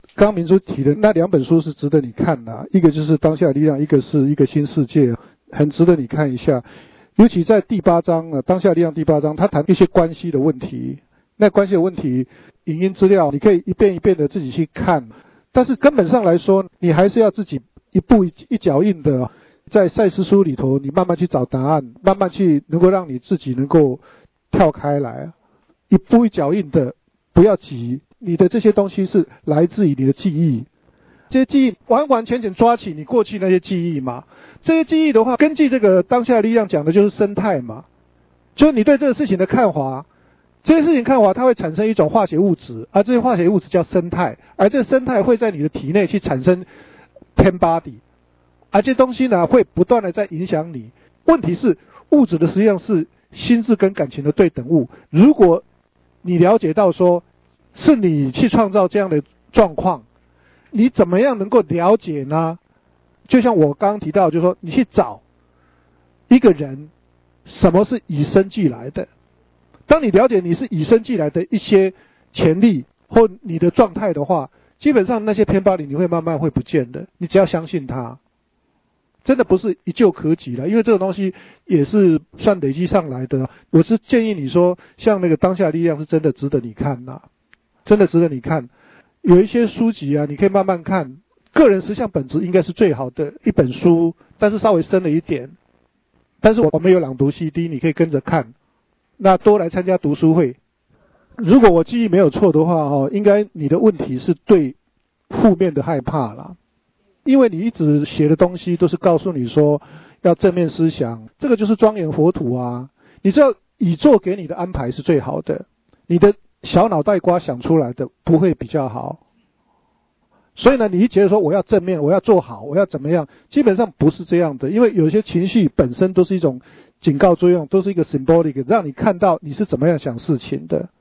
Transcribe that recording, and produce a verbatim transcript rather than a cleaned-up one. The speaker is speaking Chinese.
刚刚明珠提的那两本书是值得你看的、啊，一个就是当下的力量，一个是一个新世界，很值得你看一下。尤其在第八章啊，当下力量第八章，他谈一些关系的问题。那关系的问题，影音资料你可以一遍一遍的自己去看，但是根本上来说，你还是要自己一步一一脚印的，在赛斯书里头，你慢慢去找答案，慢慢去能够让你自己能够跳开来，一步一脚印的，不要急。你的这些东西是来自于你的记忆，这些记忆完完全全抓起你过去那些记忆嘛。这些记忆的话，根据这个当下力量讲的就是生态嘛，就是你对这个事情的看法。这些事情看法，它会产生一种化学物质，而这些化学物质叫生态，而这个生态会在你的体内去产生 ten body， 而这些东西呢会不断的在影响你。问题是物质的实际上是心智跟感情的对等物，如果你了解到说是你去创造这样的状况，你怎么样能够了解呢？就像我刚刚提到，就是说你去找一个人什么是与生俱来的，当你了解你是与生俱来的一些潜力或你的状态的话，基本上那些偏暴力你会慢慢会不见的，你只要相信它，真的不是一蹴可及了，因为这种东西也是算累积上来的。我是建议你说，像那个当下力量是真的值得你看呐、啊，真的值得你看。有一些书籍啊，你可以慢慢看。个人实相本质应该是最好的一本书，但是稍微深了一点。但是我们有朗读 C D， 你可以跟着看。那多来参加读书会。如果我记忆没有错的话哦，应该你的问题是对负面的害怕啦。因为你一直写的东西都是告诉你说要正面思想，这个就是庄严佛土啊。你知道宇宙给你的安排是最好的，你的小脑袋瓜想出来的不会比较好。所以呢，你一觉得说我要正面，我要做好，我要怎么样，基本上不是这样的。因为有些情绪本身都是一种警告作用，都是一个 symbolic， 让你看到你是怎么样想事情的。